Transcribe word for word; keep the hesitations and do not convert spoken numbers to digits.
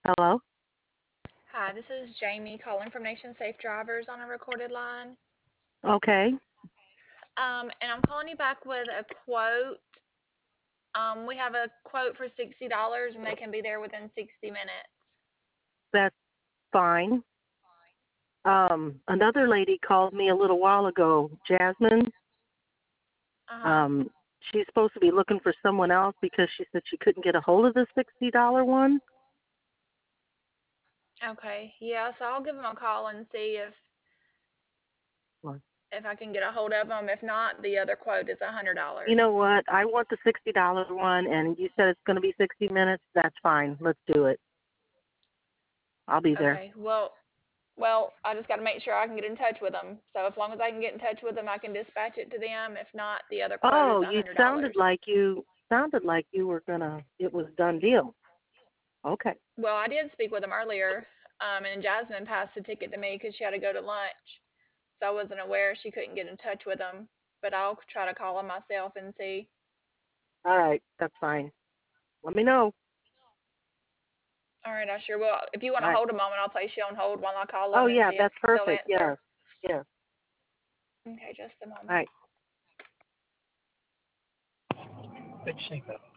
Hello? Hi, this is Jamie calling from Nation Safe Drivers on a recorded line. Okay, Um, and I'm calling you back with a quote. Um, we have a quote for sixty dollars and they can be there within sixty minutes. that's fine. Um, another lady called me a little while ago, Jasmine. Uh-huh. Um, she's supposed to be looking for someone else because she said she couldn't get a hold of the sixty dollar one. Okay. Yeah, so I'll give them a call and see if Well, if I can get a hold of them. If not, the other quote is a hundred you know dollars. what? I want the sixty dollar one, and you said it's going to be sixty minutes. That's fine. Let's do it. I'll be there. Okay. Well, well, I just got to make sure I can get in touch with them. So as long as I can get in touch with them, I can dispatch it to them. If not, the other quote Oh, is a you hundred sounded dollars. like you sounded like you were gonna. It was a done deal. Okay. Well, I did speak with them earlier, um, and Jasmine passed the ticket to me because she had to go to lunch. So I wasn't aware she couldn't get in touch with them. But I'll try to call them myself and see. All right. That's fine. Let me know. All right, I sure will. If you want All to right. hold a moment, I'll place you on hold while I call Oh them and yeah, see if that's they'll perfect. answer. Yes. Yes. Okay, just a All moment. right. Big signal.